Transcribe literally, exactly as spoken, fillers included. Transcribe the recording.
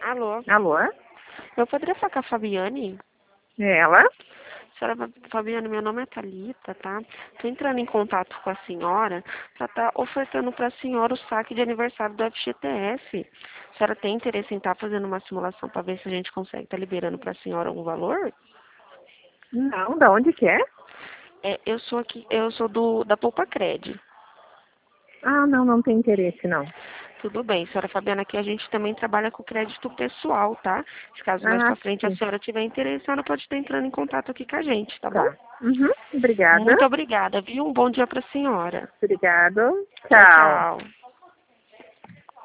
Alô? Alô? Eu poderia falar com a Fabiane? Ela? Senhora Fabiane, meu nome é Thalita, tá? Tô entrando em contato com a senhora para estar ofertando para a senhora o saque de aniversário do F G T S. A senhora tem interesse em estar fazendo uma simulação para ver se a gente consegue estar liberando para a senhora algum valor? Não, da onde que é? É, eu sou aqui, eu sou do da Poupa Cred. Ah, não, não tem interesse, não. Tudo bem, senhora Fabiana, aqui a gente também trabalha com crédito pessoal, tá? Se caso mais Ah, pra frente a sim. senhora tiver interesse, a senhora pode estar entrando em contato aqui com a gente, tá bom? Tá. Uhum, obrigada. Muito obrigada, viu? Um bom dia pra senhora. Obrigado. Tchau, Tchau. tchau.